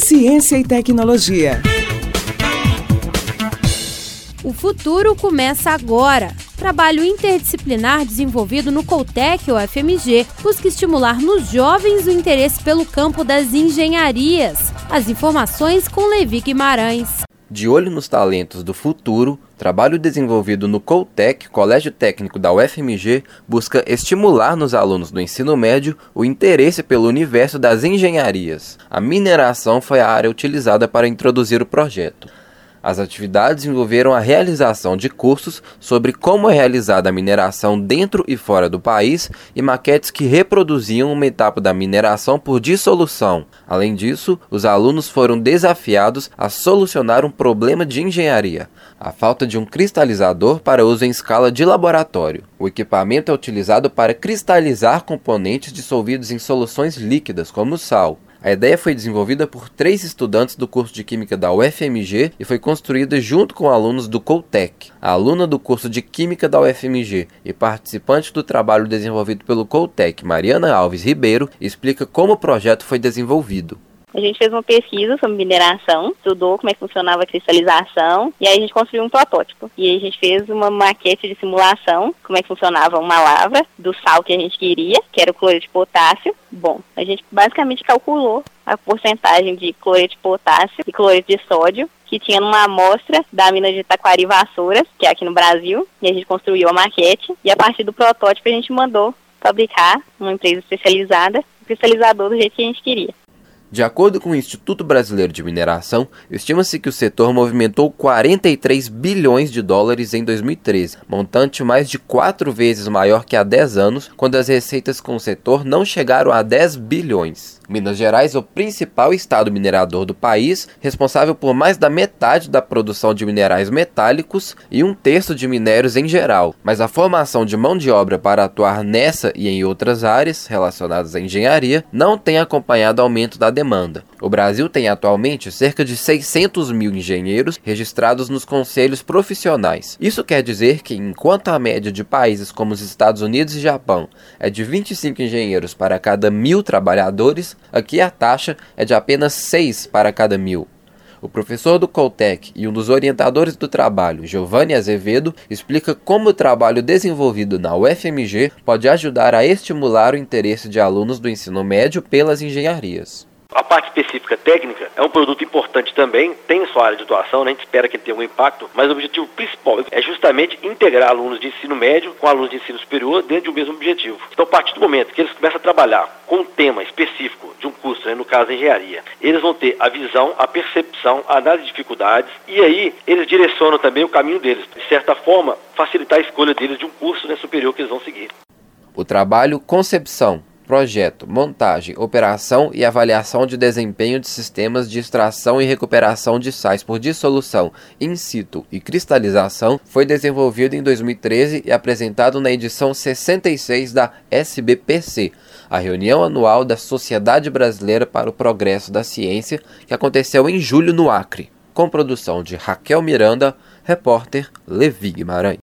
Ciência e tecnologia. O futuro começa agora. Trabalho interdisciplinar desenvolvido no Coutec UFMG busca estimular nos jovens o interesse pelo campo das engenharias. As informações com Levi Guimarães. De olho nos talentos do futuro, trabalho desenvolvido no Coutec, Colégio Técnico da UFMG, busca estimular nos alunos do ensino médio o interesse pelo universo das engenharias. A mineração foi a área utilizada para introduzir o projeto. As atividades envolveram a realização de cursos sobre como é realizada a mineração dentro e fora do país e maquetes que reproduziam uma etapa da mineração por dissolução. Além disso, os alunos foram desafiados a solucionar um problema de engenharia: a falta de um cristalizador para uso em escala de laboratório. O equipamento é utilizado para cristalizar componentes dissolvidos em soluções líquidas, como sal. A ideia foi desenvolvida por 3 estudantes do curso de Química da UFMG e foi construída junto com alunos do Coutec. A aluna do curso de Química da UFMG e participante do trabalho desenvolvido pelo Coutec, Mariana Alves Ribeiro, explica como o projeto foi desenvolvido. A gente fez uma pesquisa sobre mineração, estudou como é que funcionava a cristalização e aí a gente construiu um protótipo. E aí a gente fez uma maquete de simulação, como é que funcionava uma lavra do sal que a gente queria, que era o cloreto de potássio. Bom, a gente basicamente calculou a porcentagem de cloreto de potássio e cloreto de sódio que tinha numa amostra da mina de Taquari Vassouras, que é aqui no Brasil, e a gente construiu a maquete e a partir do protótipo a gente mandou fabricar uma empresa especializada, um cristalizador do jeito que a gente queria. De acordo com o Instituto Brasileiro de Mineração, estima-se que o setor movimentou 43 bilhões de dólares em 2013, montante mais de 4 vezes maior que há 10 anos, quando as receitas com o setor não chegaram a 10 bilhões. Minas Gerais é o principal estado minerador do país, responsável por mais da metade da produção de minerais metálicos e 1/3 de minérios em geral, mas a formação de mão de obra para atuar nessa e em outras áreas relacionadas à engenharia não tem acompanhado o aumento da demanda. O Brasil tem atualmente cerca de 600 mil engenheiros registrados nos conselhos profissionais. Isso quer dizer que, enquanto a média de países como os Estados Unidos e Japão é de 25 engenheiros para cada 1.000 trabalhadores, aqui a taxa é de apenas 6 para cada 1.000. O professor do Coutec e um dos orientadores do trabalho, Giovanni Azevedo, explica como o trabalho desenvolvido na UFMG pode ajudar a estimular o interesse de alunos do ensino médio pelas engenharias. A parte específica técnica é um produto importante também, tem sua área de atuação, né? A gente espera que tenha algum impacto, mas o objetivo principal é justamente integrar alunos de ensino médio com alunos de ensino superior dentro de um mesmo objetivo. Então, a partir do momento que eles começam a trabalhar com um tema específico de um curso, né? No caso a engenharia, eles vão ter a visão, a percepção, a análise de dificuldades e aí eles direcionam também o caminho deles, de certa forma, facilitar a escolha deles de um curso, né, superior que eles vão seguir. O trabalho concepção, projeto, montagem, operação e avaliação de desempenho de sistemas de extração e recuperação de sais por dissolução, in situ e cristalização foi desenvolvido em 2013 e apresentado na edição 66 da SBPC, a reunião anual da Sociedade Brasileira para o Progresso da Ciência, que aconteceu em julho no Acre, com produção de Raquel Miranda, repórter Levi Guimarães.